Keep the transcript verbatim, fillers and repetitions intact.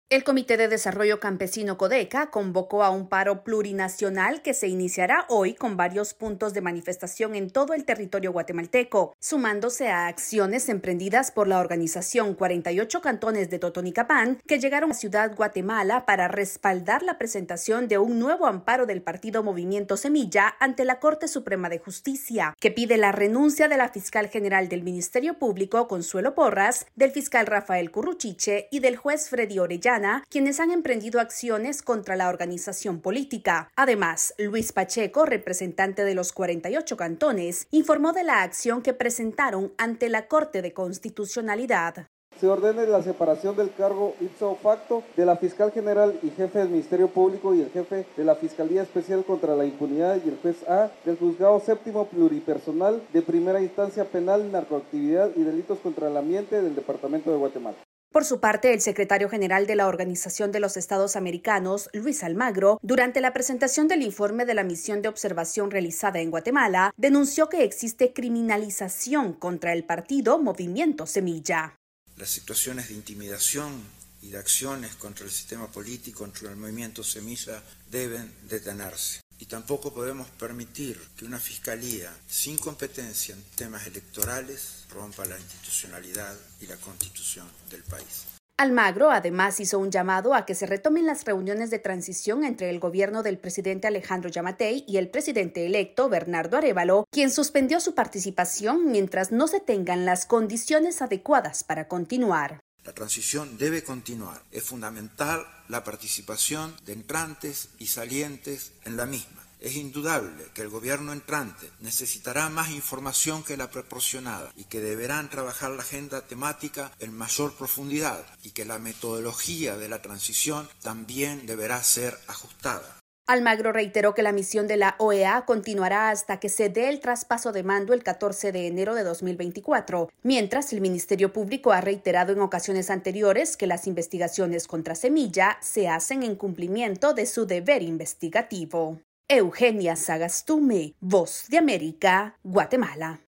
El Comité de Desarrollo Campesino Codeca convocó a un paro plurinacional que se iniciará hoy con varios puntos de manifestación en todo el territorio guatemalteco, sumándose a acciones emprendidas por la organización cuarenta y ocho Cantones de Totonicapán, que llegaron a Ciudad Guatemala para respaldar la presentación de un nuevo amparo del partido Movimiento Semilla ante la Corte Suprema de Justicia, que pide la renuncia de la fiscal general del Ministerio Público, Consuelo Porras, del fiscal Rafael Curruchiche y del juez Freddy Orellana, quienes han emprendido acciones contra la organización política. Además, Luis Pacheco, representante de los cuarenta y ocho cantones, informó de la acción que presentaron ante la Corte de Constitucionalidad. Se ordena la separación del cargo ipso facto de la fiscal general y jefe del Ministerio Público y el jefe de la Fiscalía Especial contra la Impunidad y el juez A del Juzgado Séptimo Pluripersonal de Primera Instancia Penal, Narcoactividad y Delitos contra el Ambiente del Departamento de Guatemala. Por su parte, el secretario general de la Organización de los Estados Americanos, Luis Almagro, durante la presentación del informe de la misión de observación realizada en Guatemala, denunció que existe criminalización contra el partido Movimiento Semilla. Las situaciones de intimidación y de acciones contra el sistema político, contra el Movimiento Semilla, deben detenerse. Y tampoco podemos permitir que una fiscalía sin competencia en temas electorales rompa la institucionalidad y la constitución del país. Almagro además hizo un llamado a que se retomen las reuniones de transición entre el gobierno del presidente Alejandro Yamatei y el presidente electo Bernardo Arévalo, quien suspendió su participación mientras no se tengan las condiciones adecuadas para continuar. La transición debe continuar. Es fundamental la participación de entrantes y salientes en la misma. Es indudable que el gobierno entrante necesitará más información que la proporcionada y que deberán trabajar la agenda temática en mayor profundidad y que la metodología de la transición también deberá ser ajustada. Almagro reiteró que la misión de la O E A continuará hasta que se dé el traspaso de mando el catorce de enero de dos mil veinticuatro, mientras el Ministerio Público ha reiterado en ocasiones anteriores que las investigaciones contra Semilla se hacen en cumplimiento de su deber investigativo. Eugenia Sagastume, Voz de América, Guatemala.